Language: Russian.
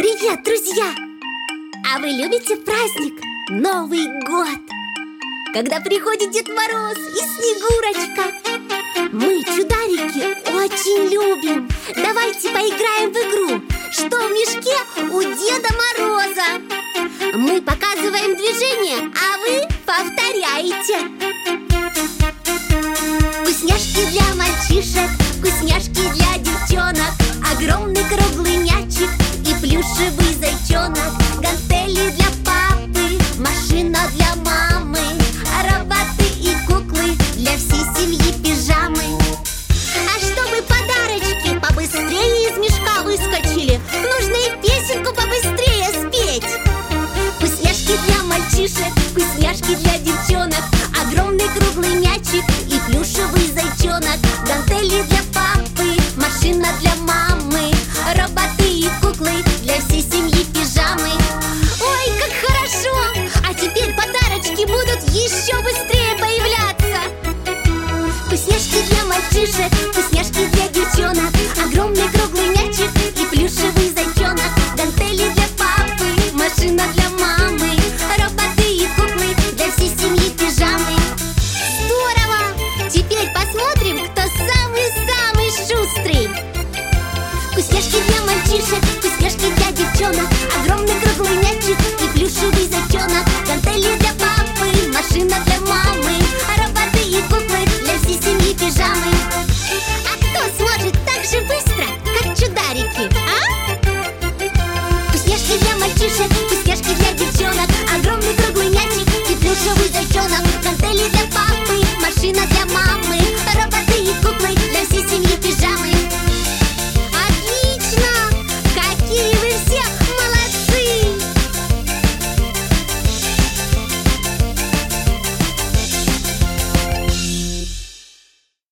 Привет, друзья! А вы любите праздник Новый год? Когда приходит Дед Мороз и Снегурочка. Мы, чударики, очень любим. Давайте поиграем в игру «Что в мешке у Деда Мороза?». Мы показываем движение, а вы повторяете. Вкусняшки для мальчишек, вкусняшки для девчонок, огромный круглый мячик и плюшевый зайчонок, гантели для папы, машина для мамы, роботы и куклы для всей семьи, пижамы. А чтобы подарочки побыстрее из мешка выскочили, нужно и песенку побыстрее спеть. Вкусняшки для мальчишек, вкусняшки для девчонок, огромный круглый мячик и плюшевый зайчонок, гантели для папы, машина для мамы, роботы и куклы для всей семьи, пижамы. Ой, как хорошо! А теперь подарочки будут еще быстрее появляться. Вкусняшки для мальчишек, вкусняшки для девчонок, огромный круглый мячик и плюшевый зайчонок, гантели для папы, машина для мамы, роботы и куклы для всей семьи, пижамы. Здорово! Теперь посмотрим, кто самый-самый шустрый. Вкусняшки для мальчишек, вкусняшки для девчонок, огромный